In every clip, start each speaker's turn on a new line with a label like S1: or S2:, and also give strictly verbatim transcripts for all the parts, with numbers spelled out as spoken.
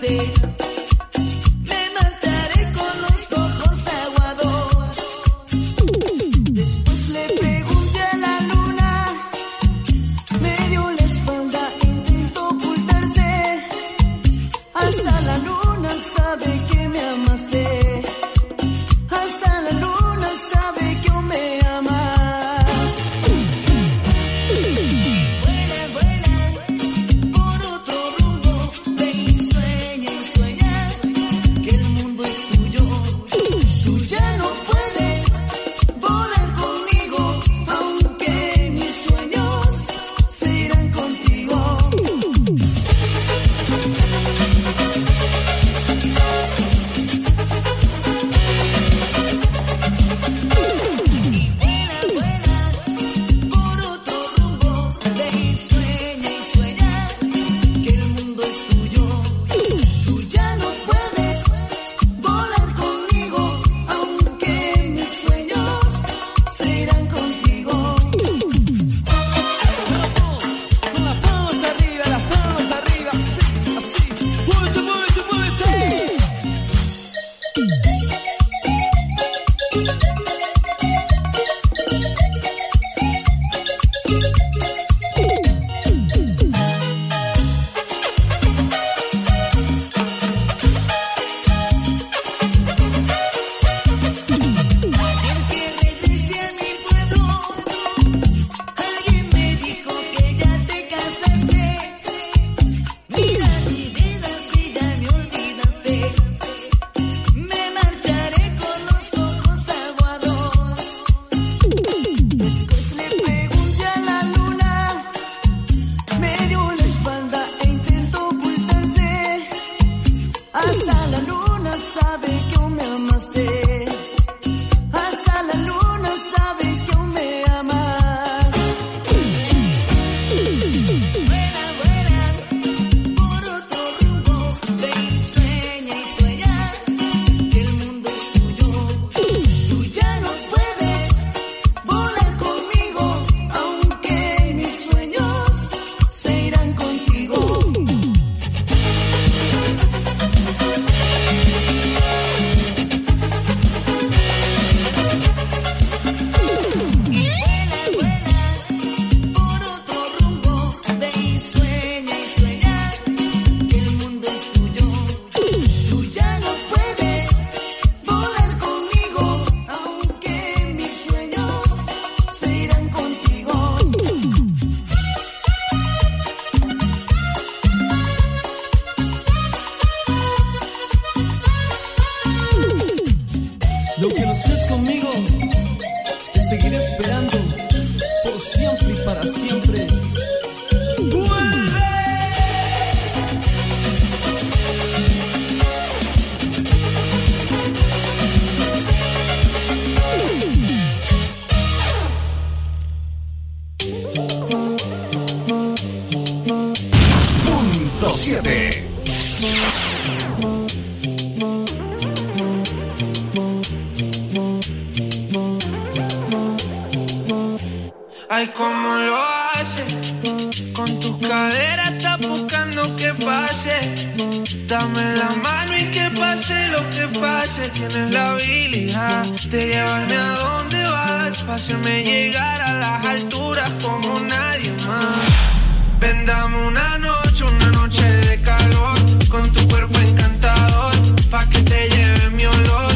S1: Ay, cómo lo hace, con tus caderas estás buscando que pase. Dame la mano y que pase lo que pase. Tienes la habilidad de llevarme a donde vas, pa' hacerme llegar a las alturas como nadie más. Ven, dame una noche, una noche de calor, con tu cuerpo encantador, pa' que te lleve mi olor.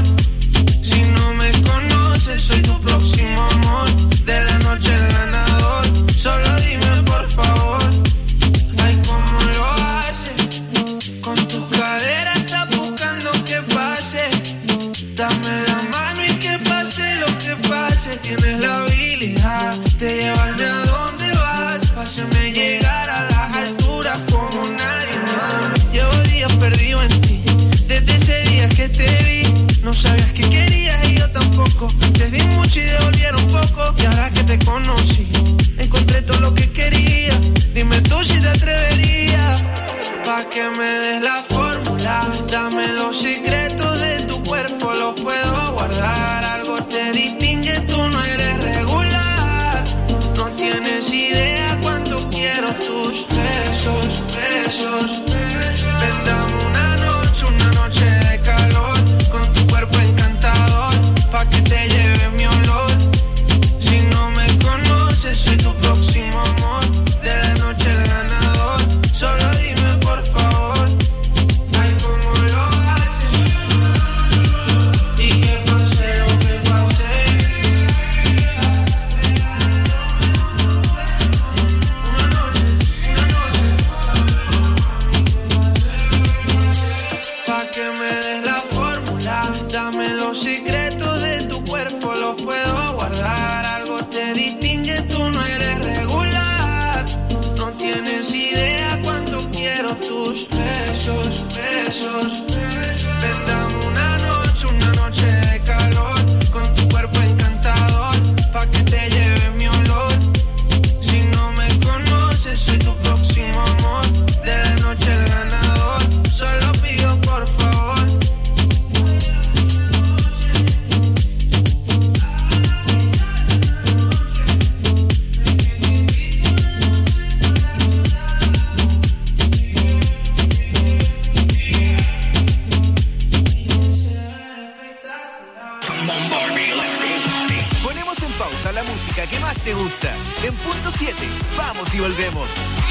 S1: Si no me conoces, soy tu próximo amor, de la noche el ganador. Solo dime por favor, ay, cómo lo hace, con tus caderas estás buscando que pase. Dame la mano y que pase lo que pase. Tienes la habilidad de llevarme a donde vas, pa' hacerme llegar a las alturas como nadie más. Llevo días perdido en ti, desde ese día que te vi. No sabías que querías y yo tampoco. Te di mucho y devolvieron poco. Y ahora que te conocí, encontré todo lo que quería. Dime tú si te atreverías, pa' que me des la fórmula. Dame los secretos de tu cuerpo, los puedo guardar. Algo te distingue, tú no eres
S2: música que más te gusta. En Punto siete, vamos y volvemos.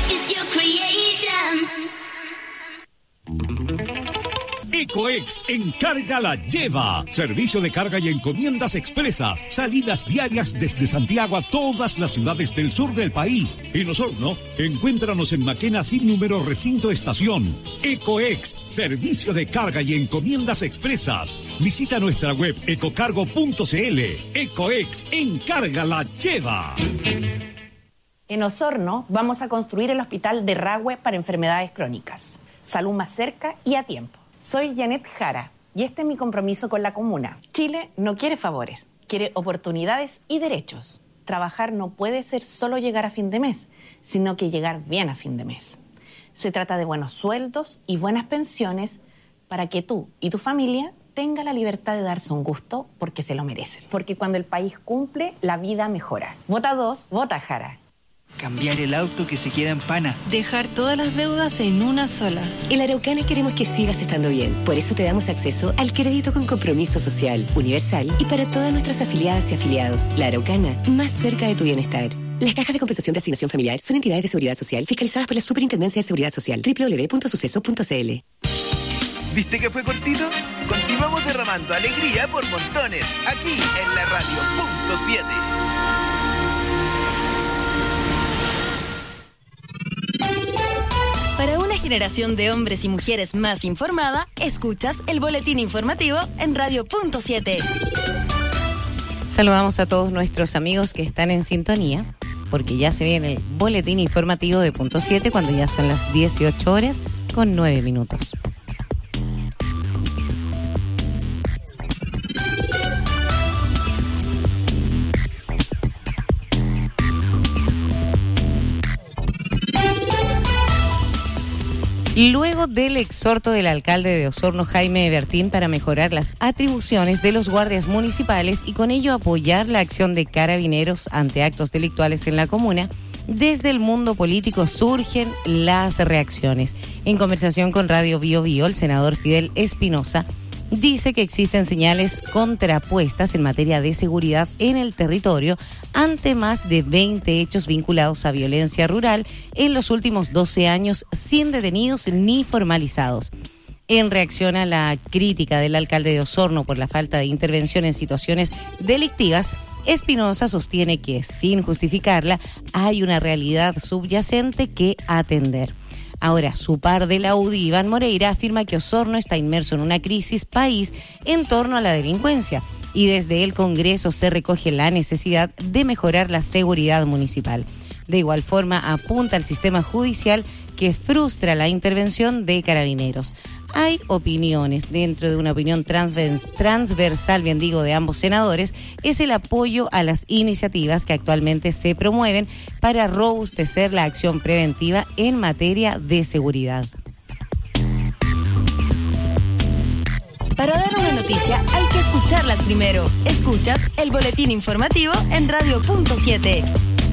S3: Ecoex Encarga la Lleva. Servicio de carga y encomiendas expresas. Salidas diarias desde Santiago a todas las ciudades del sur del país. En Osorno, encuéntranos en Maquena sin número recinto estación. Ecoex, servicio de carga y encomiendas expresas. Visita nuestra web ecocargo punto cl. Ecoex Encarga la Lleva.
S4: En Osorno vamos a construir el hospital de Rahue para enfermedades crónicas. Salud más cerca y a tiempo. Soy Janet Jara y este es mi compromiso con la comuna. Chile no quiere favores, quiere oportunidades y derechos. Trabajar no puede ser solo llegar a fin de mes, sino que llegar bien a fin de mes. Se trata de buenos sueldos y buenas pensiones para que tú y tu familia tengan la libertad de darse un gusto porque se lo merecen. Porque cuando el país cumple, la vida mejora. Vota dos, vota Jara.
S5: Cambiar el auto que se queda en pana.
S6: Dejar todas las deudas en una sola.
S7: En la Araucana queremos que sigas estando bien. Por eso te damos acceso al crédito con compromiso social, universal y para todas nuestras afiliadas y afiliados. La Araucana, más cerca de tu bienestar. Las cajas de compensación de asignación familiar son entidades de seguridad social fiscalizadas por la Superintendencia de Seguridad Social. doble u doble u doble u punto suceso punto c l.
S2: ¿Viste que fue cortito? Continuamos derramando alegría por montones, aquí en la radio Punto siete.
S6: Para una generación de hombres y mujeres más informada, escuchas el boletín informativo en Radio Punto siete.
S8: Saludamos a todos nuestros amigos que están en sintonía, porque ya se viene el boletín informativo de Punto siete cuando ya son las dieciocho horas con nueve minutos. Luego del exhorto del alcalde de Osorno, Jaime Bertín, para mejorar las atribuciones de los guardias municipales y con ello apoyar la acción de carabineros ante actos delictuales en la comuna, desde el mundo político surgen las reacciones. En conversación con Radio Bio Bio, el senador Fidel Espinosa dice que existen señales contrapuestas en materia de seguridad en el territorio ante más de veinte hechos vinculados a violencia rural en los últimos doce años sin detenidos ni formalizados. En reacción a la crítica del alcalde de Osorno por la falta de intervención en situaciones delictivas, Espinosa sostiene que, sin justificarla, hay una realidad subyacente que atender. Ahora, su par de la U D I, Iván Moreira, afirma que Osorno está inmerso en una crisis país en torno a la delincuencia y desde el Congreso se recoge la necesidad de mejorar la seguridad municipal. De igual forma, apunta al sistema judicial que frustra la intervención de carabineros. Hay opiniones, dentro de una opinión transvers, transversal, bien digo, de ambos senadores, es el apoyo a las iniciativas que actualmente se promueven para robustecer la acción preventiva en materia de seguridad.
S6: Para dar una noticia hay que escucharlas primero. Escuchas el boletín informativo en Radio Punto siete.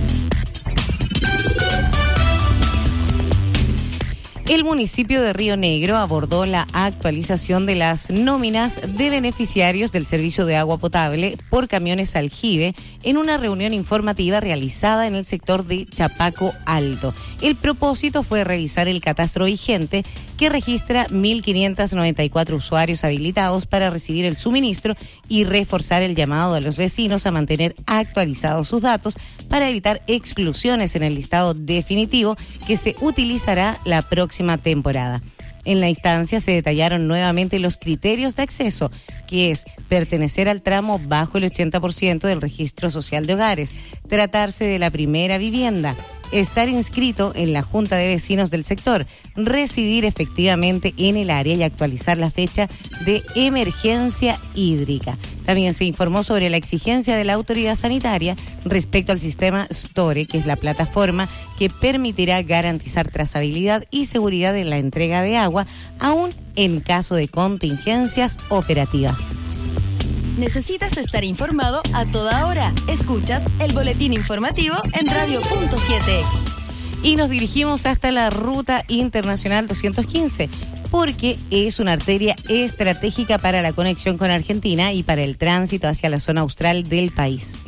S8: El municipio de Río Negro abordó la actualización de las nóminas de beneficiarios del servicio de agua potable por camiones aljibe en una reunión informativa realizada en el sector de Chapaco Alto. El propósito fue revisar el catastro vigente que registra mil quinientos noventa y cuatro usuarios habilitados para recibir el suministro y reforzar el llamado a los vecinos a mantener actualizados sus datos para evitar exclusiones en el listado definitivo que se utilizará la próxima temporada. En la instancia se detallaron nuevamente los criterios de acceso, que es pertenecer al tramo bajo el ochenta por ciento del registro social de hogares, tratarse de la primera vivienda, estar inscrito en la Junta de Vecinos del sector, residir efectivamente en el área y actualizar la fecha de emergencia hídrica. También se informó sobre la exigencia de la autoridad sanitaria respecto al sistema STORE, que es la plataforma que permitirá garantizar trazabilidad y seguridad en la entrega de agua, aún en caso de contingencias operativas.
S6: Necesitas estar informado a toda hora. Escuchas el boletín informativo en Radio Punto siete.
S8: Y nos dirigimos hasta la Ruta Internacional doscientos quince, porque es una arteria estratégica para la conexión con Argentina y para el tránsito hacia la zona austral del país.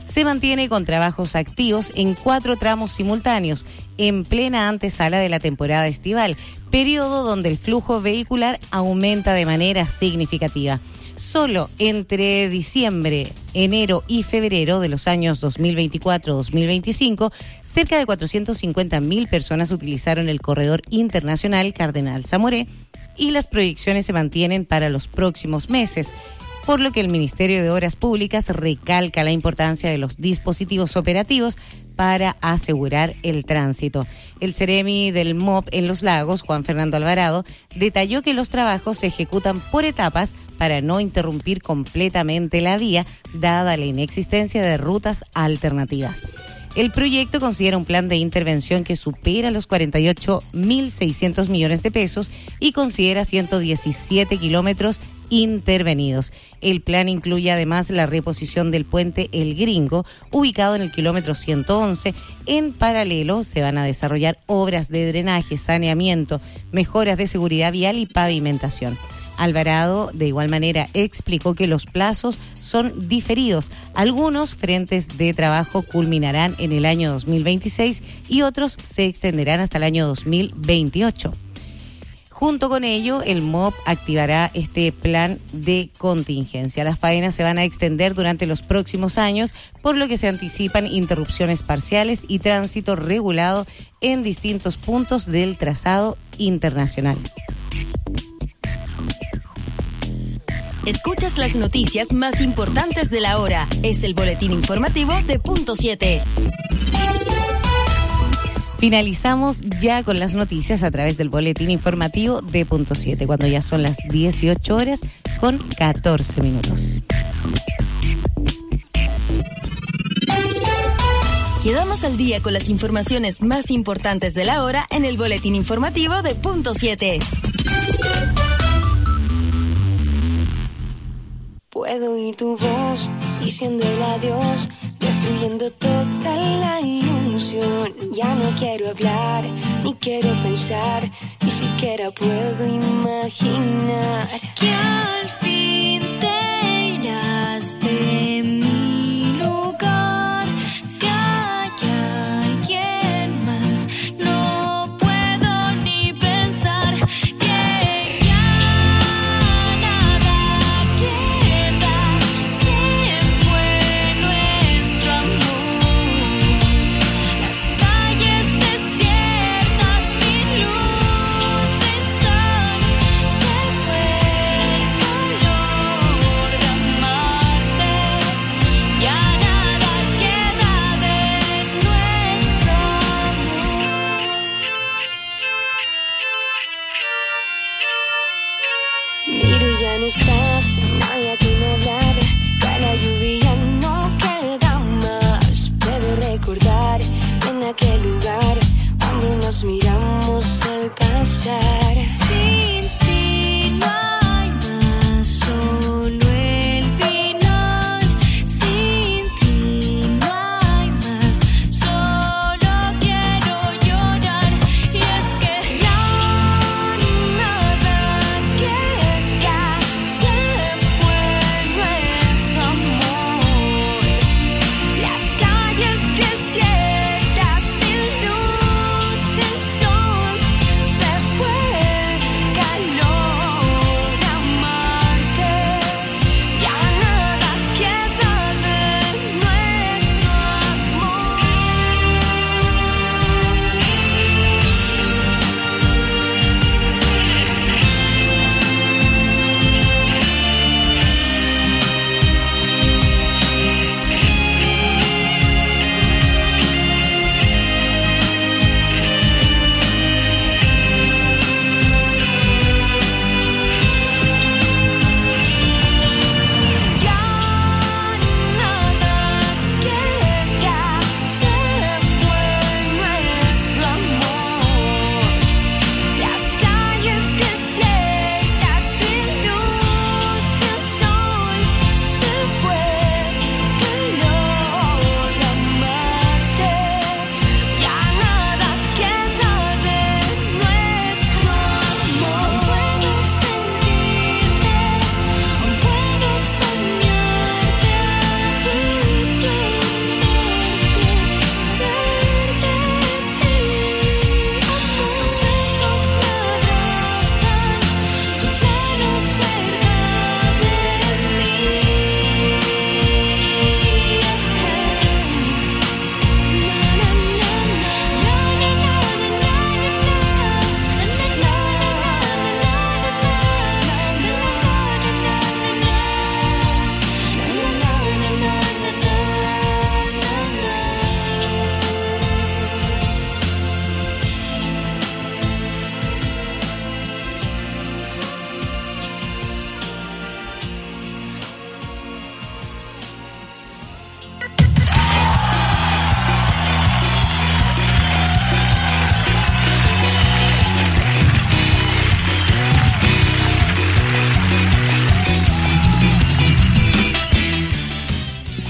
S8: se mantiene con trabajos activos en cuatro tramos simultáneos, en plena antesala de la temporada estival, periodo donde el flujo vehicular aumenta de manera significativa. Solo entre diciembre, enero y febrero de los años dos mil veinticuatro a dos mil veinticinco, cerca de cuatrocientas cincuenta mil personas utilizaron el corredor internacional Cardenal Zamoré y las proyecciones se mantienen para los próximos meses, por lo que el Ministerio de Obras Públicas recalca la importancia de los dispositivos operativos para asegurar el tránsito. El Ceremi del M O P en Los Lagos, Juan Fernando Alvarado, detalló que los trabajos se ejecutan por etapas para no interrumpir completamente la vía, dada la inexistencia de rutas alternativas. El proyecto considera un plan de intervención que supera los cuarenta y ocho mil seiscientos millones de pesos y considera ciento diecisiete kilómetros intervenidos. El plan incluye además la reposición del puente El Gringo, ubicado en el kilómetro ciento once. En paralelo se van a desarrollar obras de drenaje, saneamiento, mejoras de seguridad vial y pavimentación. Alvarado, de igual manera, explicó que los plazos son diferidos. Algunos frentes de trabajo culminarán en el año dos mil veintiséis y otros se extenderán hasta el año dos mil veintiocho. Junto con ello, el M O P activará este plan de contingencia. Las faenas se van a extender durante los próximos años, por lo que se anticipan interrupciones parciales y tránsito regulado en distintos puntos del trazado internacional.
S6: Escuchas las noticias más importantes de la hora. Es el boletín informativo de Punto siete.
S8: Finalizamos ya con las noticias a través del boletín informativo de Punto siete, cuando ya son las dieciocho horas con catorce minutos.
S6: Quedamos al día con las informaciones más importantes de la hora en el boletín informativo de Punto siete.
S9: Puedo oír tu voz diciendo el adiós, destruyendo toda la ilusión. Ya no quiero hablar, ni quiero pensar, ni siquiera puedo imaginar que al fin te irás de mi lugar. Si hay alguien más, no puedo ni pensar que ya nada queda. Se fue nuestro amor, las calles desiertas sin luz, sin sol. Se fue el color de amarte, ya nada queda de nuestro amor. Miro y ya no estás, no hay a quien hablar, que la lluvia no queda más. Puedo recordar en aquel lugar cuando nos miramos al pasar. Sin ti no hay más, solo el final. Sin ti no hay más, solo quiero llorar. Y es que ya nada queda, se fue nuestro amor. Las calles desiertas sin luz, sin sol. Se fue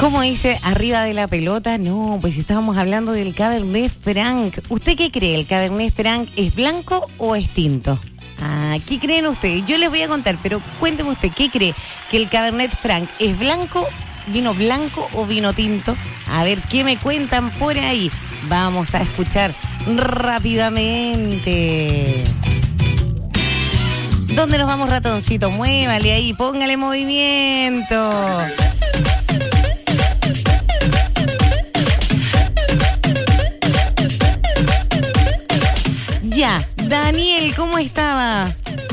S8: ¿Cómo dice? Arriba de la pelota. No, pues estábamos hablando del Cabernet Franc. ¿Usted qué cree? ¿El Cabernet Franc es blanco o es tinto? Ah, ¿qué creen ustedes? Yo les voy a contar, pero cuénteme usted, ¿qué cree? ¿Que el Cabernet Franc es blanco, vino blanco o vino tinto? A ver, ¿qué me cuentan por ahí? Vamos a escuchar rápidamente. ¿Dónde nos vamos, ratoncito? Muévale ahí, póngale movimiento. Ya, Daniel, ¿cómo estaba?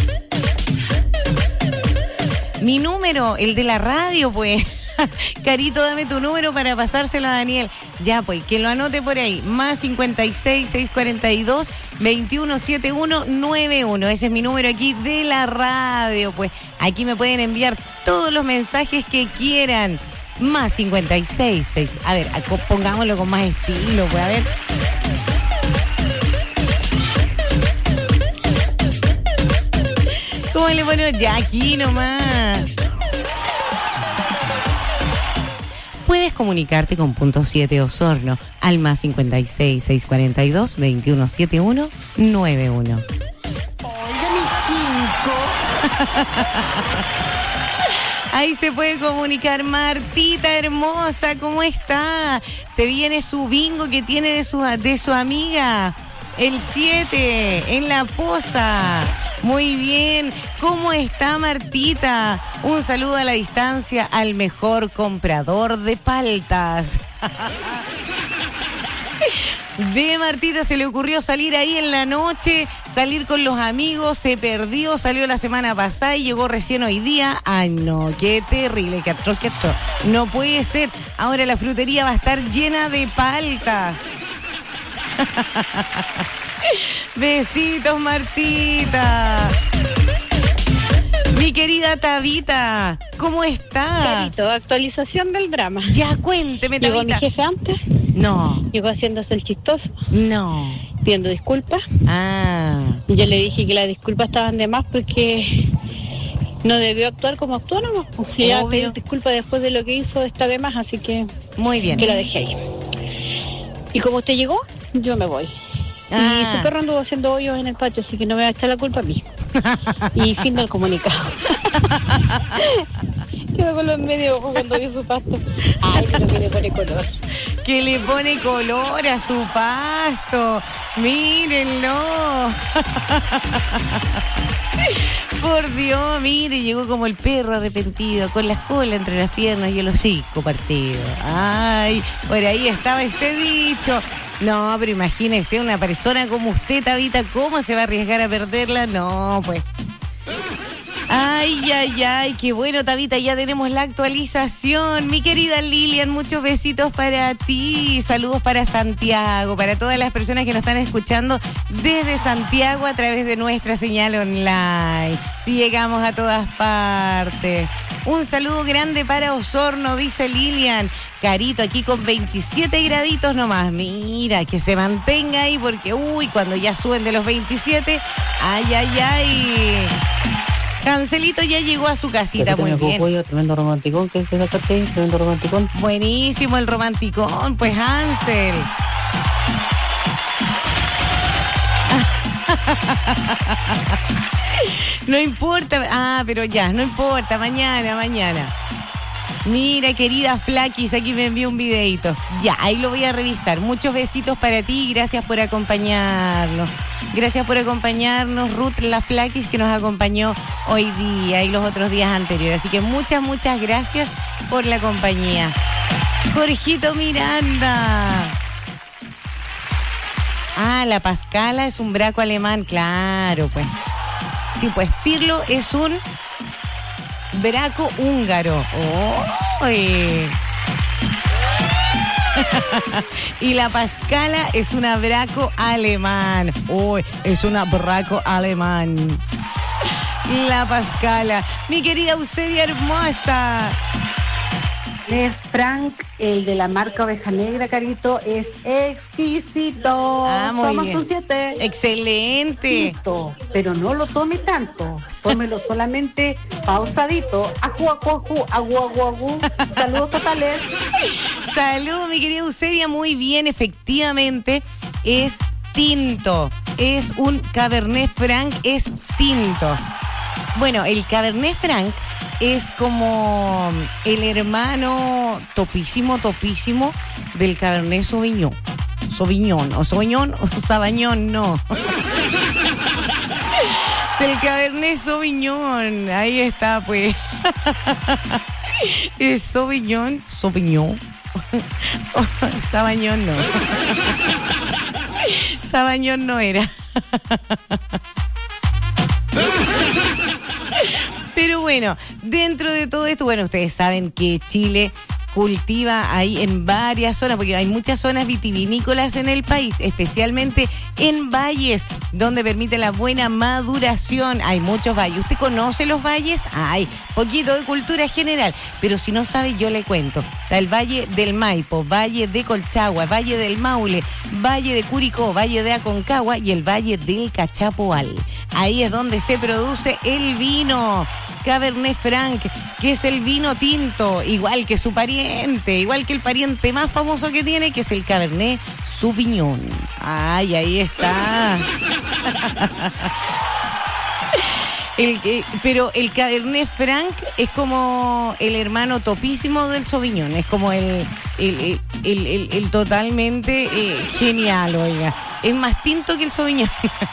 S8: Mi número, el de la radio, pues. Carito, dame tu número para pasárselo a Daniel. Ya, pues, que lo anote por ahí. Más cincuenta y seis, seiscientos cuarenta y dos, veintiuno setenta y uno noventa y uno. Ese es mi número aquí de la radio. Pues aquí me pueden enviar todos los mensajes que quieran. Más cincuenta y seis, seis. A ver, pongámoslo con más estilo, pues, a ver. ¿Cómo le ponemos? Ya aquí nomás. Puedes comunicarte con Punto siete Osorno al más cincuenta y seis, seiscientos cuarenta y dos, veintiuno setenta y uno noventa y uno.
S4: Oiga, mi chico.
S8: Ahí se puede comunicar. Martita hermosa, ¿cómo está? Se viene su bingo que tiene de su, de su amiga. El siete, en La Poza. Muy bien. ¿Cómo está, Martita? Un saludo a la distancia al mejor comprador de paltas. De Martita se le ocurrió salir ahí en la noche, salir con los amigos, se perdió, salió la semana pasada y llegó recién hoy día. Ay, no, qué terrible, qué atroz, qué atroz. No puede ser. Ahora la frutería va a estar llena de paltas. Besitos, Martita. Mi querida Tabita, ¿cómo está?
S10: Carito, actualización del drama.
S8: Ya, cuénteme, Tabita.
S10: ¿Llegó mi jefe antes?
S8: No.
S10: Llegó haciéndose el chistoso.
S8: No.
S10: Pidiendo disculpas.
S8: Ah.
S10: Y yo le dije que las disculpas estaban de más porque no debió actuar como actuó nomás. Y ya pedir disculpas después de lo que hizo está de más, así que...
S8: Muy bien.
S10: Que lo dejé ahí. Y como usted llegó, yo me voy.
S8: Ah.
S10: Y su perro anduvo haciendo hoyos en el patio, así que no me va a echar la culpa a mí. Y fin del comunicado. Quedó con los medios cuando vio su pasto. Ay, pero que le pone color.
S8: Que le pone color a su pasto. Mírenlo. Por Dios, mire, llegó como el perro arrepentido, con la cola entre las piernas y el hocico partido. Ay, por ahí estaba ese dicho. No, pero imagínese una persona como usted, Tabita, ¿cómo se va a arriesgar a perderla? No, pues. Ay, ay, ay, qué bueno, Tabita, ya tenemos la actualización. Mi querida Lilian, muchos besitos para ti. Saludos para Santiago, para todas las personas que nos están escuchando desde Santiago a través de nuestra señal online. Sí, llegamos a todas partes. Un saludo grande para Osorno, dice Lilian. Carito, aquí con veintisiete graditos nomás. Mira, que se mantenga ahí porque, uy, cuando ya suben de los veintisiete, ay, ay, ay. Cancelito ya llegó a su casita, muy bien.
S11: Pollo, tremendo romanticón, ¿qué es esa cartera? Tremendo romanticón.
S8: Buenísimo el romanticón, pues Hansel. No importa, ah, pero ya, no importa, mañana, mañana. Mira, querida Flaquis, aquí me envió un videito. Ya, ahí lo voy a revisar. Muchos besitos para ti y gracias por acompañarnos. Gracias por acompañarnos, Ruth la Flaquis, que nos acompañó hoy día y los otros días anteriores. Así que muchas, muchas gracias por la compañía. Jorgito Miranda. Ah, la Pascala es un braco alemán, claro, pues. Sí, pues Pirlo es un braco húngaro. ¡Oh! Y la Pascala es una braco alemán. ¡Oh! Es una braco alemán. La Pascala. Mi querida Eusebia hermosa.
S12: Cabernet Franc, el de la marca Oveja Negra, Carito, es exquisito.
S8: Ah, muy
S12: Tomas
S8: bien.
S12: un siete.
S8: Excelente.
S12: Exquisito, pero no lo tome tanto. Tómelo solamente pausadito. Ajú, ajú, ajú, ajú, ajú, ajú. Saludos totales.
S8: Saludos, mi querida Eusebia. Muy bien, efectivamente, es tinto. Es un Cabernet Franc, es tinto. Bueno, el Cabernet Franc es como el hermano topísimo, topísimo del Cabernet Sauvignon. Sauvignon, o Sauvignon, o Sabañón, no. Del Cabernet Sauvignon. Ahí está, pues. Es Sauvignon, Sauvignon. Sabañón no. Sabañón no era. Pero bueno, dentro de todo esto, bueno, ustedes saben que Chile cultiva ahí en varias zonas, porque hay muchas zonas vitivinícolas en el país, especialmente en valles, donde permite la buena maduración. Hay muchos valles. ¿Usted conoce los valles? Hay poquito de cultura general, pero si no sabe, yo le cuento. Está el Valle del Maipo, Valle de Colchagua, Valle del Maule, Valle de Curicó, Valle de Aconcagua y el Valle del Cachapoal. Ahí es donde se produce el vino Cabernet Franc, que es el vino tinto, igual que su pariente, igual que el pariente más famoso que tiene, que es el Cabernet Sauvignon. Ay, ahí está. El, eh, pero el Cabernet Franc es como el hermano topísimo del Sauvignon, es como el, el, el, el, el, el totalmente eh, genial, oiga. Es más tinto que el Sauvignon.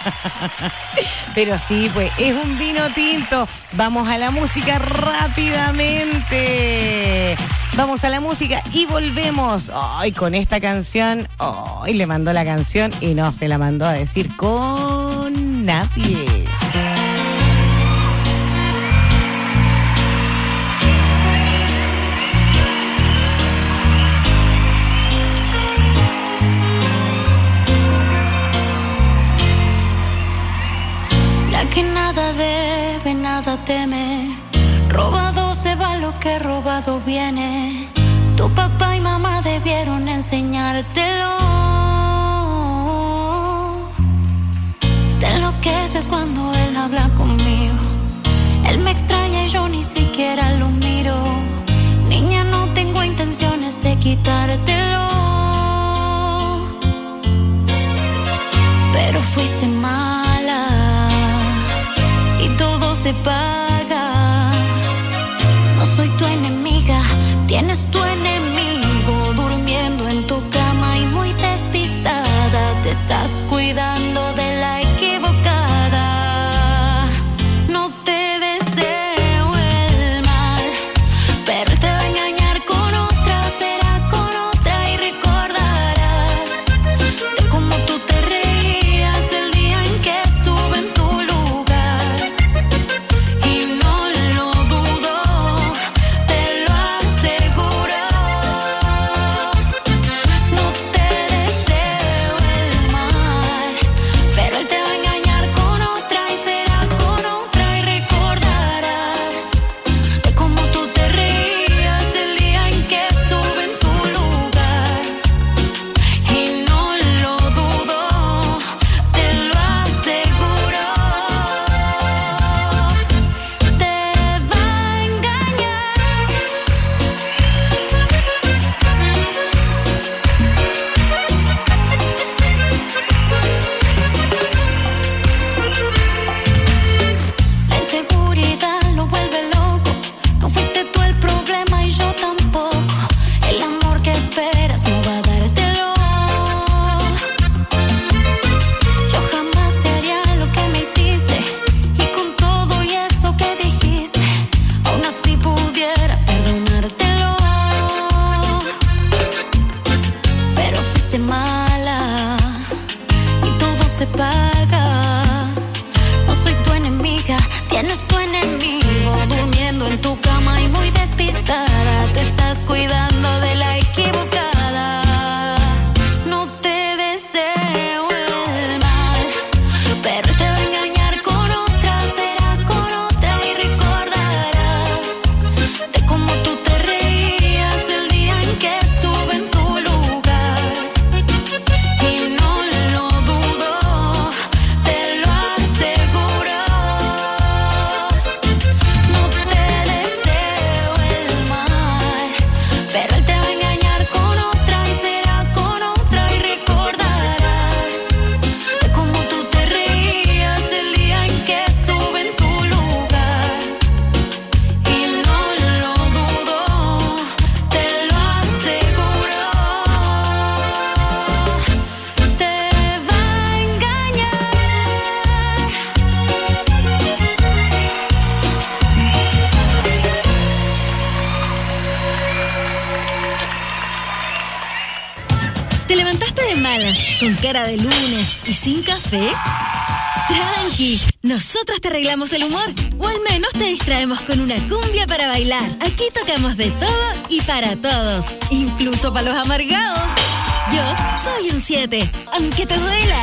S8: Pero sí, pues, es un vino tinto. Vamos a la música rápidamente. Vamos a la música y volvemos. Ay, con esta canción. Ay, le mandó la canción y no se la mandó a decir con nadie.
S9: Que nada debe, nada teme. Robado se va lo que robado viene. Tu papá y mamá debieron enseñártelo. Te enloqueces cuando él habla conmigo. Él me extraña y yo ni siquiera lo miro. Niña, no tengo intenciones de quitártelo, pero fuiste mala y todo se paga. No soy tu enemiga, tienes tu enemigo durmiendo en tu cama y muy despistada. Te estás cuidando de la equivocada. No te deseo el mal, pero te va a engañar con otra, será con otra y recordarás de cómo tú te reías el día en que estuve en tu lugar. Y no lo dudo, te lo aseguro. No te deseo el mal, pero él te va a engañar con otra y será con otra y recordarás de cómo tú te reías el día en que estuve en tu lugar. Y no lo dudo, te lo aseguro. Te va a engañar. La inseguridad lo vuelve loco. No fuiste tú el problema y yo tampoco. El amor que esperas no va a dártelo. Yo jamás te haría lo que me hiciste. Y con todo y eso que dijiste, aún así pudiera perdonártelo. Pero fuiste mala y todo se paga. No soy tu enemiga, tienes tu enemigo durmiendo en tu cama y muy despistada. Te estás cuidando de la equivocada. No te deseo el mal, pero te va a engañar con otra, será con otra y recordarás de cómo tú te reías el
S6: malas, con cara de lunes y sin café? Tranqui, nosotros te arreglamos el humor, o al menos te distraemos con una cumbia para bailar. Aquí tocamos de todo y para todos, incluso para los amargados. Yo soy un siete, aunque te duela.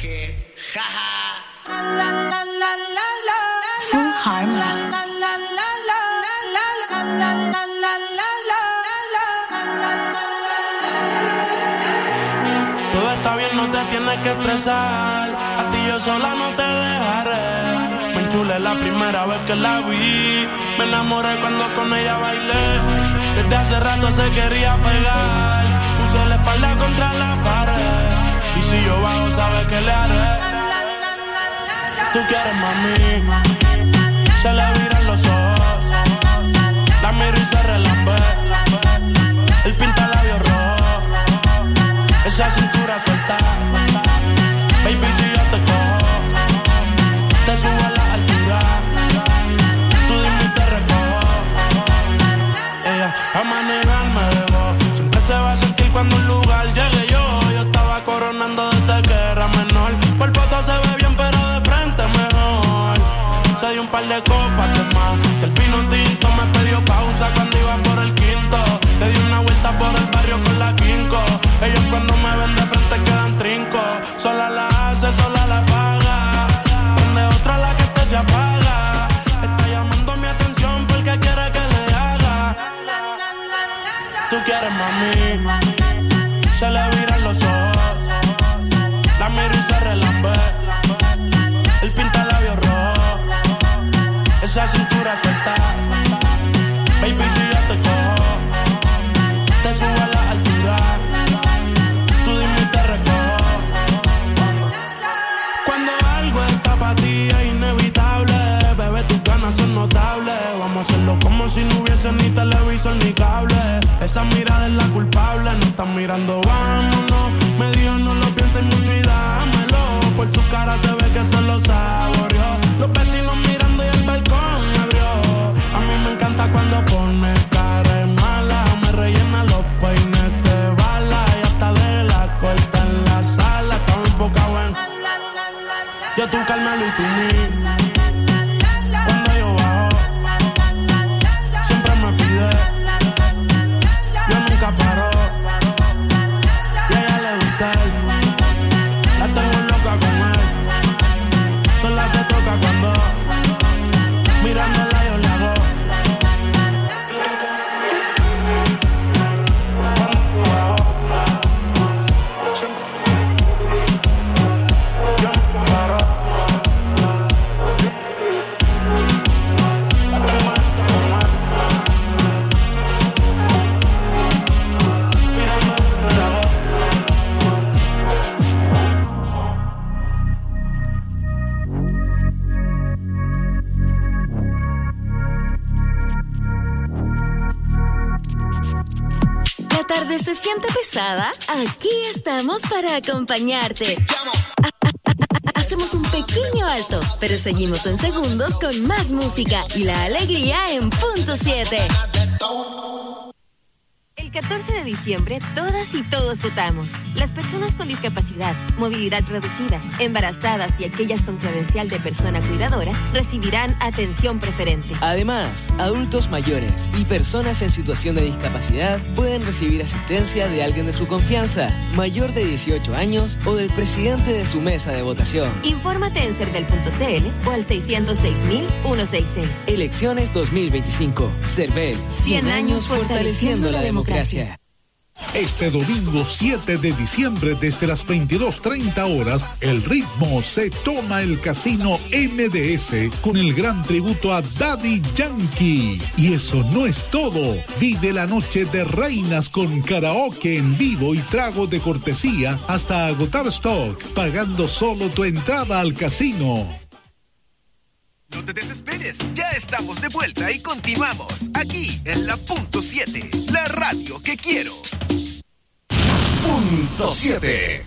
S13: Full Harmony.
S1: Todo está bien, no te tienes que estresar. A ti yo sola no te dejaré. Me enchulé la primera vez que la vi. Me enamoré cuando con ella bailé. Desde hace rato se quería pegar. Puse la espalda contra la pared. Y si yo bajo, sabes que le haré. Tú quieres, mami. Se le viran los ojos. La miro y se relambe. El pinta labios rojo. Esa cintura suelta. Baby, si yo te cojo, te subo a la altura. Tú dime y te recojo. Ella a manejar me dejó. Siempre se va a sentir cuando un lugar llegue yo. Yo estaba coronando desde que era menor. Por foto se ve bien, pero de frente mejor. Se dio un par de copas de más. Del vino tinto me pidió pausa cuando iba por el quinto. Le di una vuelta por el barrio con la quinco. Ellos cuando me ven de frente quedan trinco. Sola la hace, sola la paga. Donde otra la que te se apaga. Está llamando mi atención porque quiere que le haga. Tú quieres, mami. Se le viran los ojos. La miro y se relambe. El pinta labios rojo. Esa cintura suelta. Baby, si yo te cojo, te subo a la altura. Tú dime y te recojo. Cuando algo está para ti es inevitable. Bebé, tus ganas son notables. Vamos a hacerlo como si no hubiese ni televisor ni cable. Esa mirada es la culpable. No están mirando, vámonos. Me dijo no lo pienses mucho y dámelo. Por su cara se ve que se lo saboreó. Los vecinos mirando y el balcón abrió. A mí me encanta cuando pone cara de mala. Me rellena los peines de bala. Y hasta de la corta en la sala. Estaba enfocado en yo, tú, Carmelo y tú, mí. Cuando yo bajo, siempre me pide. Yo nunca paro. Y a ella le gusta él. La tengo loca con él. Sola se toca cuando mirándola yo la hago.
S6: La tarde se siente pesada. Aquí estamos para acompañarte. Ha- ha- ha- Hacemos un pequeño alto, pero seguimos en segundos con más música y la alegría en punto siete.
S7: El catorce de diciembre, todas y todos votamos. Las personas con discapacidad, movilidad reducida, embarazadas y aquellas con credencial de persona cuidadora recibirán atención preferente.
S14: Además, adultos mayores y personas en situación de discapacidad pueden recibir asistencia de alguien de su confianza, mayor de dieciocho años o del presidente de su mesa de votación.
S7: Infórmate en cervel punto c l o al seiscientos seis mil ciento sesenta y seis.
S14: Elecciones dos mil veinticinco. Cervel, cien años fortaleciendo la democracia.
S3: Este domingo siete de diciembre desde las veintidós treinta horas, el ritmo se toma el Casino M D S con el gran tributo a Daddy Yankee. Y eso no es todo. Vive la noche de reinas con karaoke en vivo y trago de cortesía hasta agotar stock, pagando solo tu entrada al casino.
S2: No te desesperes, ya estamos de vuelta y continuamos aquí en la punto siete, la radio que quiero.
S3: Punto siete.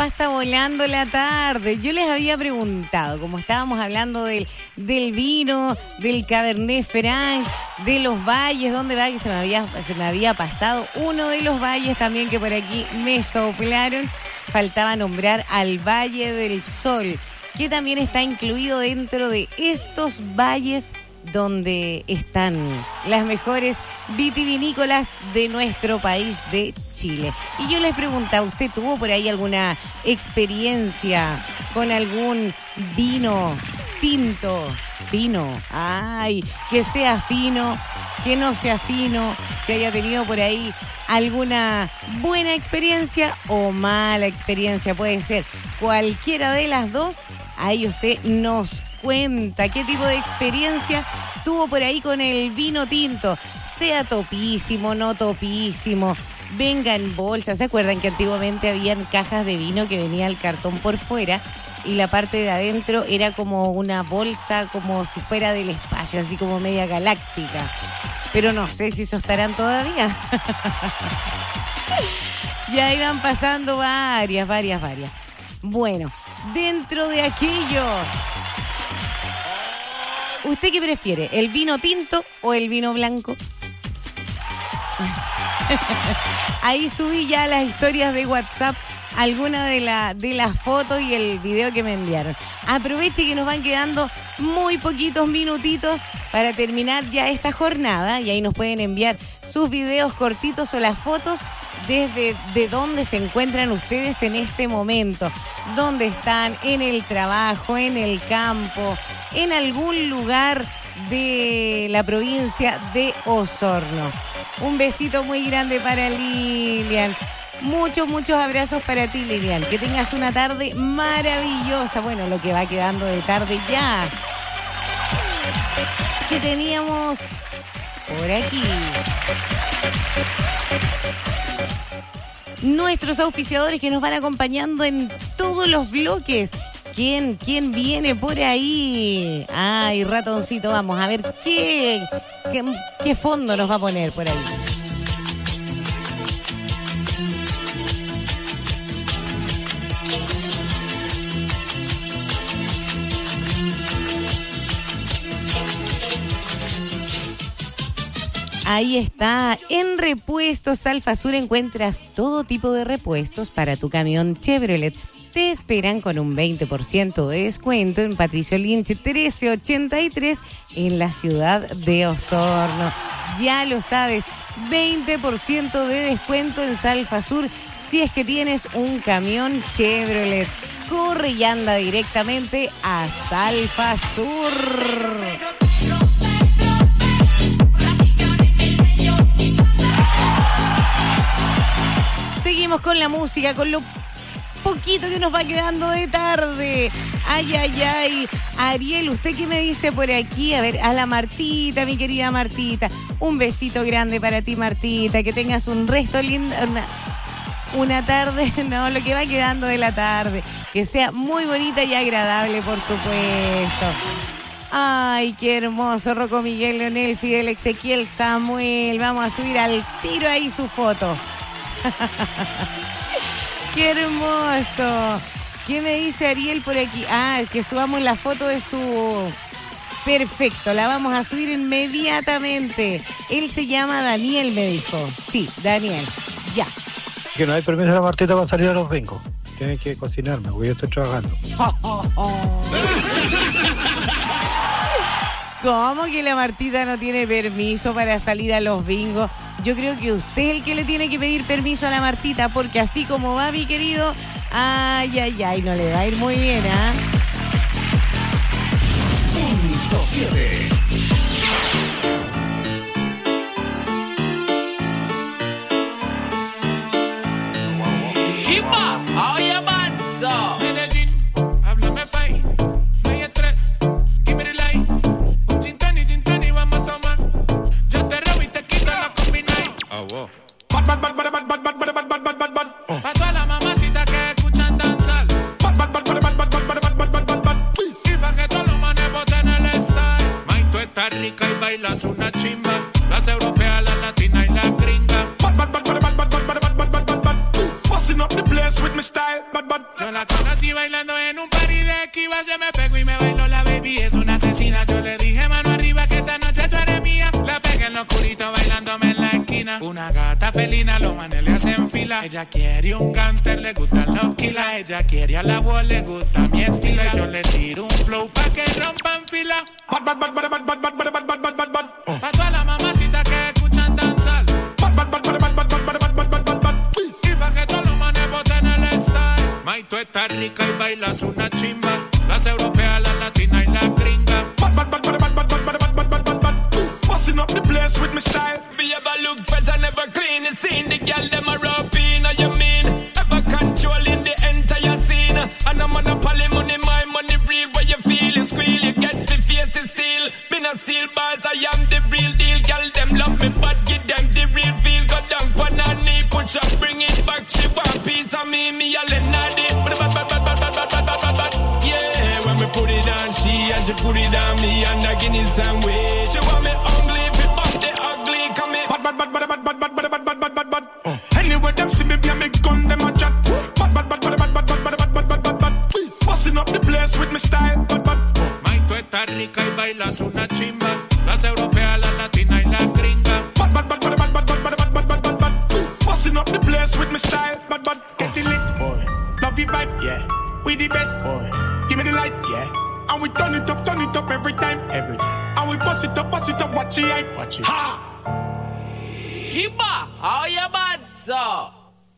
S8: pasa volando la tarde. Yo les había preguntado, como estábamos hablando del, del vino, del Cabernet Franc, de los valles, ¿dónde va? Que se me había, se me había pasado uno de los valles también que por aquí me soplaron. Faltaba nombrar al Valle del Sol, que también está incluido dentro de estos valles donde están las mejores vitivinícolas de nuestro país de Chile. Y yo les preguntaba, ¿usted tuvo por ahí alguna experiencia con algún vino tinto? Fino, ay, que sea fino, que no sea fino, si haya tenido por ahí alguna buena experiencia o mala experiencia, puede ser cualquiera de las dos. Ahí usted nos cuenta qué tipo de experiencia tuvo por ahí con el vino tinto, sea topísimo, no topísimo, venga en bolsa. ¿Se acuerdan que antiguamente habían cajas de vino que venía el cartón por fuera y la parte de adentro era como una bolsa, como si fuera del espacio, así como media galáctica? Pero no sé si eso estarán todavía. Ya iban pasando varias, varias, varias. Bueno, dentro de aquello, ¿usted qué prefiere? ¿El vino tinto o el vino blanco? Ahí subí ya las historias de WhatsApp, alguna de, la, de las fotos y el video que me enviaron. Aproveche que nos van quedando muy poquitos minutitos para terminar ya esta jornada y ahí nos pueden enviar sus videos cortitos o las fotos desde de dónde se encuentran ustedes en este momento, dónde están, en el trabajo, en el campo, en algún lugar de la provincia de Osorno. Un besito muy grande para Lilian. Muchos, muchos abrazos para ti, Lilian. Que tengas una tarde maravillosa. Bueno, lo que va quedando de tarde ya. Que teníamos por aquí nuestros auspiciadores que nos van acompañando en todos los bloques. ¿Quién, quién viene por ahí? Ay, ratoncito, vamos a ver qué, qué, qué fondo nos va a poner por ahí. Ahí está, en Repuestos Alfa Sur encuentras todo tipo de repuestos para tu camión Chevrolet. Te esperan con un veinte por ciento de descuento en Patricio Lynch trece ochenta y tres en la ciudad de Osorno. Ya lo sabes, veinte por ciento de descuento en Salfa Sur si es que tienes un camión Chevrolet. Corre y anda directamente a Salfa Sur. Seguimos con la música, con lo poquito que nos va quedando de tarde. Ay, ay, ay. Ariel, ¿usted qué me dice por aquí? A ver, a la Martita, mi querida Martita. Un besito grande para ti, Martita. Que tengas un resto lindo, una, una tarde, no, lo que va quedando de la tarde. Que sea muy bonita y agradable, por supuesto. Ay, qué hermoso. Rocco Miguel, Leonel, Fidel, Ezequiel, Samuel. Vamos a subir al tiro ahí su foto. ¡Qué hermoso! ¿Qué me dice Ariel por aquí? Ah, que subamos la foto de su... Perfecto, la vamos a subir inmediatamente. Él se llama Daniel, me dijo. Sí, Daniel, ya.
S13: Que no hay permiso de la Martita para salir a los bingos. Tiene que cocinarme, porque yo estoy trabajando.
S8: ¿Cómo que la Martita no tiene permiso para salir a los bingos? Yo creo que usted es el que le tiene que pedir permiso a la Martita, porque así como va, mi querido, ay, ay, ay, no le va a ir muy bien, ¿ah?
S3: Punto siete.
S1: Kipa, oye, Manso. Medellín, háblame fai, no hay estrés, give me the light. Un gin tonic, gin tonic, vamos a tomar. Yo te robo y te quito la combinay. Ah, wow. Bad, bad, bad, bad, bad, bad, bad, bad, bad, bad, bad, bad. A todas las mamacitas que escuchan danzar. Bad, bad, bad, bad, bad, bad, bad, bad, bad, bad, bad, bad. Y pa' que todos los manes boten el style. May, tú estás noche me pego y me bailo, la baby es una asesina. Yo le dije mano arriba que esta noche tú eres mía. La pegué en lo oscurito bailándome en la esquina. Una gata felina, los manes le hacen fila. Ella quiere un gánster, le gustan los kilas. Ella quiere a la voz, le gusta mi estilo. Yo le tiro un flow pa' que rompan fila. Bad, bad, bad, bad, bad, bad, bad, bad, bad, bad, bad, bad. Pa' todas las mamacitas que escuchan danzar. Bad, bad, bad, bad, bad, bad, bad, bad, bad, bad, bad, bad. Y pa' que todos los manes boten el style. May, tú estás rica y bailas una chimba. Las europeas, las latinas y las gringas. Bad, bad, bad, bad, bad, bad, bad, bad, bad, bad, bad, bad. Busting up the place with my style.
S15: Be ever look fresh and never clean. You seen the girl them a rub in, you mean? Ever controlling the entire scene. And I'm on a poly money, my money real. Where you feel it squeal, you get the face to steal. Been a steel bars, I am the real deal. Girl them love me, but give them the real feel. Go down on her knee, push up, bring it back. She want piece of me, me a lenadi. Yeah, when me put it on she and she put it on me and I give it some way. She want me ugly, if it bump the ugly, come in.
S1: Bad, bad, bad, bad, bad, bad, bad, bad, bad, bad, bad, bad. Anyway, them see me, be a me gun, them a chat. Bad, bad, bad, bad, bad, bad, bad, bad, bad, bad, bad, bad. Busting up the place with me style, bad, bad. May, tú estás rica y bailas una chimba. Las europeas, las latinas y las gringas. Bad, bad, bad, bad, bad, bad, bad, bad, bad, bad, bad, bad. Busting up the place with me style, bad, bad. Getting lit, boy. Love you vibe, yeah. We the best, boy. Give me the light, yeah. And we turn it up, turn it up every time, every time. And we bust it up, bust it up, watch it, hype, watch it. Ha!
S15: Kiba, how you bad, so?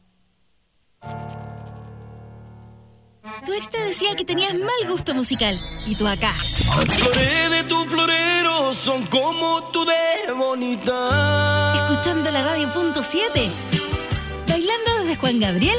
S6: Tu ex te decía que tenías mal gusto musical. Y tú acá.
S15: Las flores de tu florero son como tú de bonita.
S6: Escuchando la radio punto siete. Bailando desde Juan Gabriel.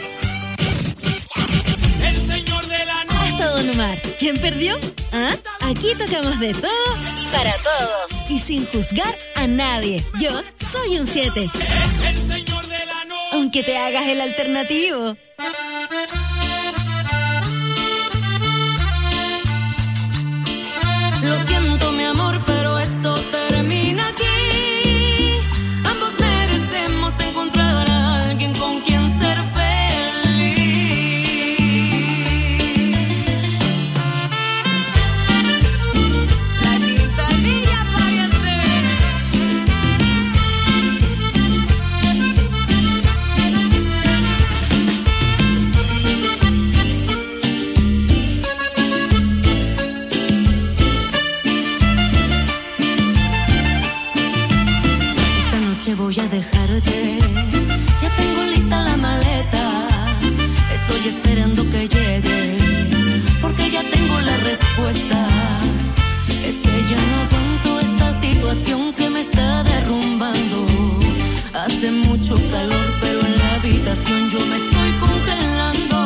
S1: El señor de la noche.
S6: Hasta Don Omar. ¿Quién perdió? ¿Ah? Aquí tocamos de todo para todos. Y sin juzgar a nadie. Yo soy un siete.
S1: El señor de la noche.
S6: Aunque te hagas el alternativo.
S9: Lo siento, mi amor, pero esto termina aquí. Ambos merecemos encontrar a alguien con quien ser feliz. La quintanilla pariente. Voy a dejarte, ya tengo lista la maleta, estoy esperando que llegue, porque ya tengo la respuesta. Es que ya no aguanto esta situación que me está derrumbando. Hace mucho calor, pero en la habitación yo me estoy congelando.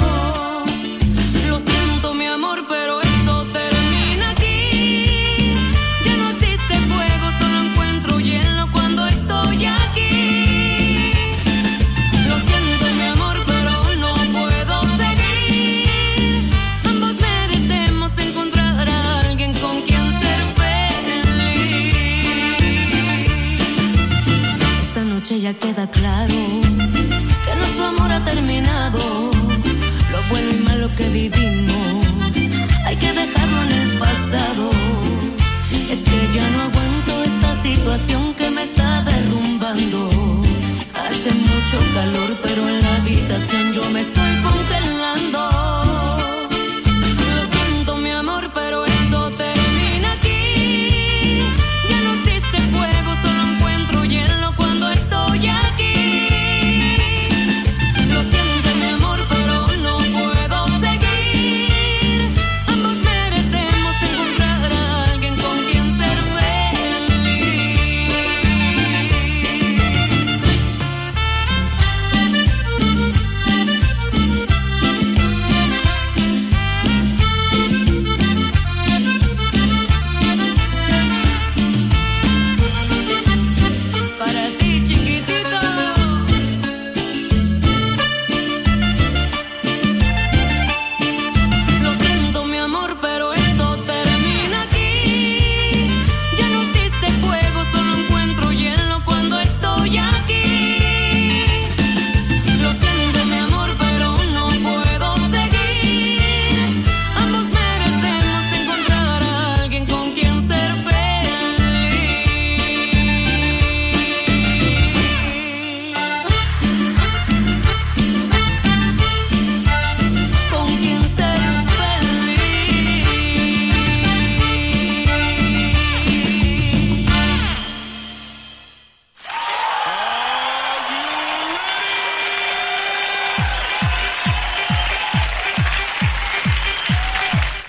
S9: Lo siento, mi amor, pero esto termina aquí. Ya no existe fuego, solo encuentro hielo cuando estoy aquí. Lo siento, mi amor, pero no puedo seguir. Ambos merecemos encontrar a alguien con quien ser feliz. Esta noche ya queda claro que nuestro amor ha terminado. Lo bueno y malo que vivimos hay que dejarlo en el pasado. Es que ya no aguanto esta situación que me está derrumbando. Hace mucho calor, pero en la habitación yo me estoy congelando. Lo siento, mi amor, pero esto termina aquí. Ya no existe fuego, solo encuentro hielo cuando estoy aquí.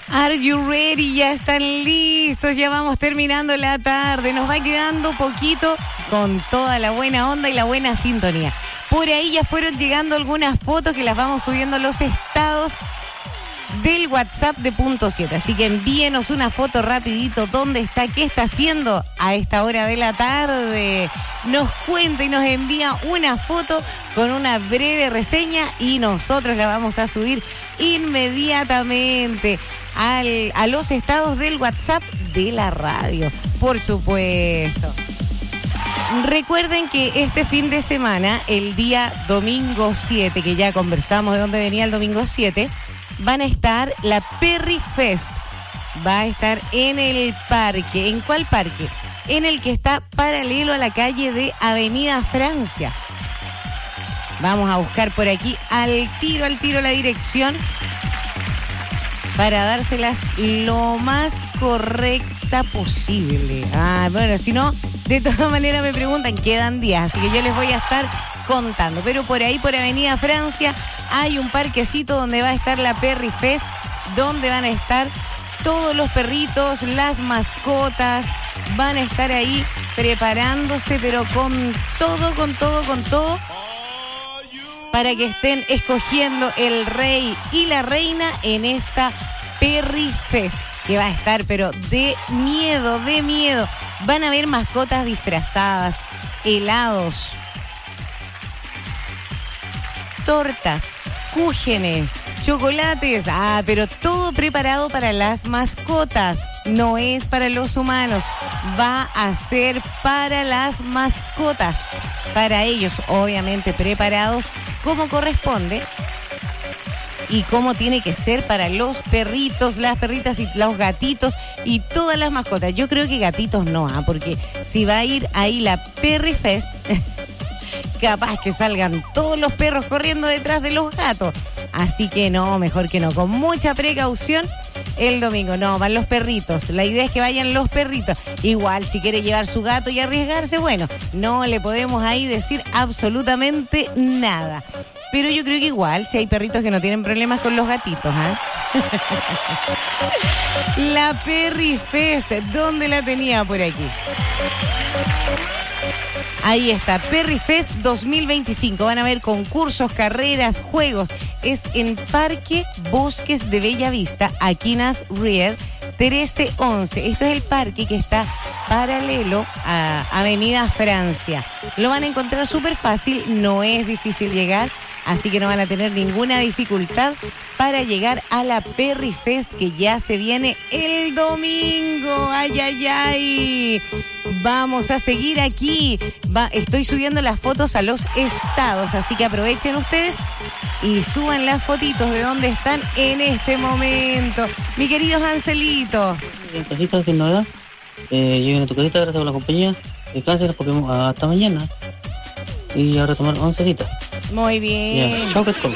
S8: Are you ready? Ya están listos, ya vamos terminando la tarde. Nos va quedando poquito con toda la buena onda y la buena sintonía. Por ahí ya fueron llegando algunas fotos que las vamos subiendo a los estados del WhatsApp de Punto siete. Así que envíenos una foto rapidito. ¿Dónde está? ¿Qué está haciendo a esta hora de la tarde? Nos cuenta y nos envía una foto con una breve reseña y nosotros la vamos a subir inmediatamente al, a los estados del WhatsApp de la radio. Por supuesto. Recuerden que este fin de semana, el día domingo siete, que ya conversamos de dónde venía el domingo siete, van a estar la Perry Fest. Va a estar en el parque. ¿En cuál parque? En el que está paralelo a la calle de Avenida Francia. Vamos a buscar por aquí al tiro, al tiro la dirección para dárselas lo más correcta posible. Ah, bueno, si no, de todas maneras me preguntan, quedan días, así que yo les voy a estar contando. Pero por ahí, por Avenida Francia, hay un parquecito donde va a estar la Perry Fest, donde van a estar todos los perritos, las mascotas, van a estar ahí preparándose, pero con todo, con todo, con todo, para que estén escogiendo el rey y la reina en esta Perry Fest, que va a estar, pero de miedo, de miedo. Van a haber mascotas disfrazadas, helados, tortas, cúgenes, chocolates. Ah, pero todo preparado para las mascotas. No es para los humanos. Va a ser para las mascotas. Para ellos, obviamente, preparados como corresponde. Y como tiene que ser para los perritos, las perritas y los gatitos y todas las mascotas. Yo creo que gatitos no, ¿ah? Porque si va a ir ahí la Perry Fest, capaz que salgan todos los perros corriendo detrás de los gatos. Así que no, mejor que no. Con mucha precaución el domingo. No, van los perritos. La idea es que vayan los perritos. Igual, si quiere llevar su gato y arriesgarse, bueno, no le podemos ahí decir absolutamente nada. Pero yo creo que igual, si hay perritos que no tienen problemas con los gatitos, ¿eh? La Perry Fest, ¿dónde la tenía por aquí? Ahí está, Perry Fest dos mil veinticinco. Van a haber concursos, carreras, juegos. Es en Parque Bosques de Bella Vista, Aquinas Rier, trece once. Esto es el parque que está paralelo a Avenida Francia. Lo van a encontrar súper fácil, no es difícil llegar, así que no van a tener ninguna dificultad para llegar a la Perry Fest, que ya se viene el domingo. ¡Ay, ay, ay! Vamos a seguir aquí. Va, estoy subiendo las fotos a los estados, así que aprovechen ustedes y suban las fotitos de dónde están en este momento. Mi querido Ancelito.
S11: En casita, sin novedad. Eh, lleguen a tu casita, gracias por la compañía. Descansen, porque hasta mañana. Y a retomar oncecitas.
S8: Muy bien.
S11: Yeah. Chao, pescado.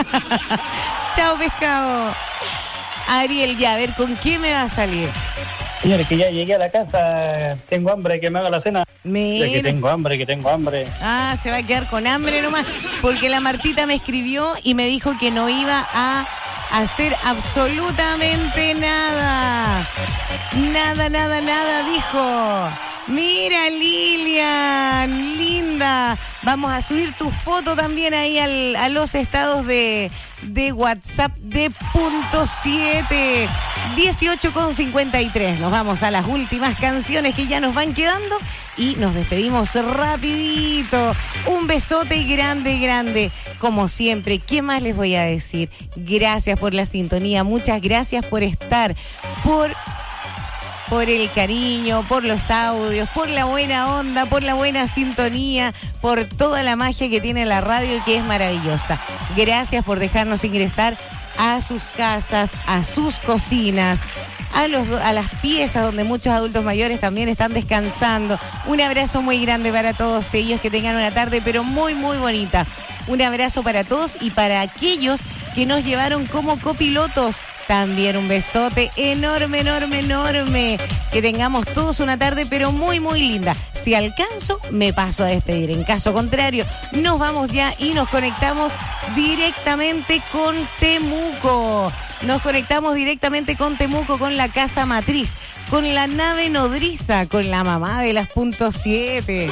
S8: Chao, pescado. Ariel, ya, a ver, ¿con qué me va a salir?
S13: Señores, que ya llegué a la casa, tengo hambre, que me haga la cena.
S8: Mira.
S13: Que tengo hambre, que tengo hambre.
S8: Ah, se va a quedar con hambre nomás, porque la Martita me escribió y me dijo que no iba a hacer absolutamente nada. Nada, nada, nada, dijo. Mira, Lilian, linda. Vamos a subir tu foto también ahí al, a los estados de, de WhatsApp de Punto siete. dieciocho con cincuenta y tres. Nos vamos a las últimas canciones que ya nos van quedando y nos despedimos rapidito. Un besote grande, grande. Como siempre, ¿qué más les voy a decir? Gracias por la sintonía, muchas gracias por estar, por... por el cariño, por los audios, por la buena onda, por la buena sintonía, por toda la magia que tiene la radio, que es maravillosa. Gracias por dejarnos ingresar a sus casas, a sus cocinas, a, los, a las piezas donde muchos adultos mayores también están descansando. Un abrazo muy grande para todos ellos, que tengan una tarde pero muy, muy bonita. Un abrazo para todos y para aquellos que nos llevaron como copilotos también un besote enorme, enorme, enorme. Que tengamos todos una tarde, pero muy, muy linda. Si alcanzo, me paso a despedir. En caso contrario, nos vamos ya y nos conectamos directamente con Temuco. Nos conectamos directamente con Temuco, con la casa matriz, con la nave nodriza, con la mamá de las punto siete.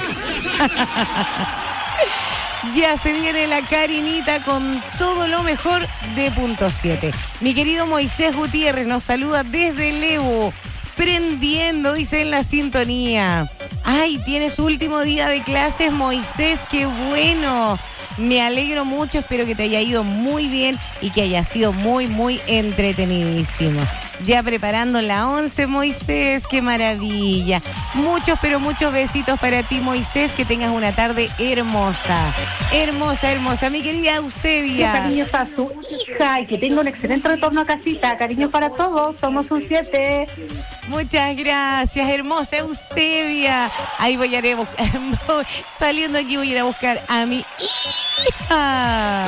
S8: Ya se viene la Karinita con todo lo mejor de punto siete. Mi querido Moisés Gutiérrez nos saluda desde Levo, prendiendo, dice, en la sintonía. Ay, tiene su último día de clases, Moisés, qué bueno. Me alegro mucho, espero que te haya ido muy bien y que haya sido muy, muy entretenidísimo. Ya preparando la once, Moisés, qué maravilla. Muchos, pero muchos besitos para ti, Moisés, que tengas una tarde hermosa. Hermosa, hermosa. Mi querida Eusebia.
S12: Cariños a su hija y que tenga un excelente retorno a casita. Cariños para todos, somos un siete.
S8: Muchas gracias, hermosa Eusebia. Ahí voy a ir a buscar, saliendo aquí voy a ir a buscar a mi hija.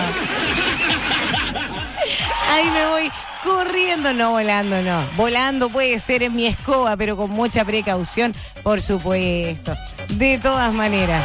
S8: Ahí me voy corriendo, no volando, no. Volando puede ser en mi escoba, pero con mucha precaución, por supuesto. De todas maneras.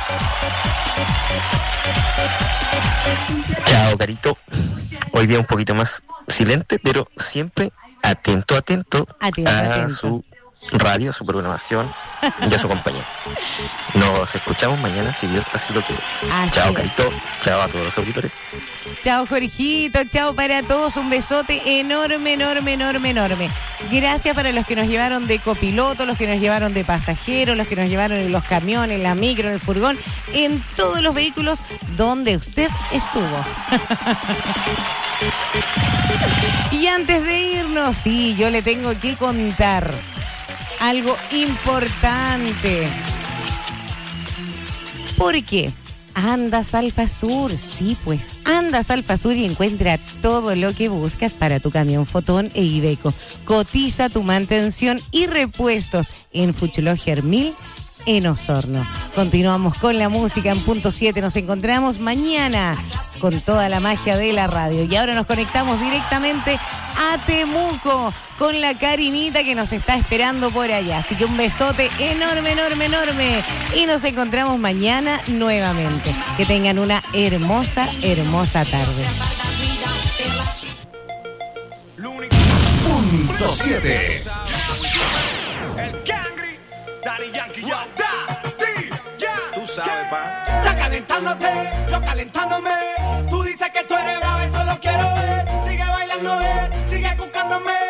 S16: Chao, Carito. Hoy día un poquito más silente, pero siempre atento, atento,
S8: atento
S16: a
S8: atento.
S16: su radio, a su programación y a su compañía. Nos escuchamos mañana, si Dios así lo quiere.
S8: Así
S16: Chao,
S8: es.
S16: Carito. Chao a todos los auditores.
S8: Chao, Jorgito. Chao para todos. Un besote enorme, enorme, enorme, enorme. Gracias para los que nos llevaron de copiloto, los que nos llevaron de pasajeros, los que nos llevaron en los camiones, en la micro, en el furgón, en todos los vehículos donde usted estuvo. Y antes de irnos, sí, yo le tengo que contar algo importante. ¿Por qué? Andas Alfa Sur, sí pues, andas Alfa Sur y encuentra todo lo que buscas para tu camión Fotón e Iveco. Cotiza tu mantención y repuestos en Fuchuló Germil, en Osorno. Continuamos con la música en punto siete, nos encontramos mañana con toda la magia de la radio. Y ahora nos conectamos directamente a Temuco con la Karinita que nos está esperando por allá. Así que un besote enorme, enorme, enorme. Y nos encontramos mañana nuevamente. Que tengan una hermosa, hermosa tarde.
S3: Punto siete.
S15: El Cangri, Daddy Yankee, yo, da, di, ya. Tú sabes, pa. Está calentándote, yo calentándome. Tú dices que tú eres bravo, eso lo quiero ver. Sigue bailando, eh, sigue cucándome.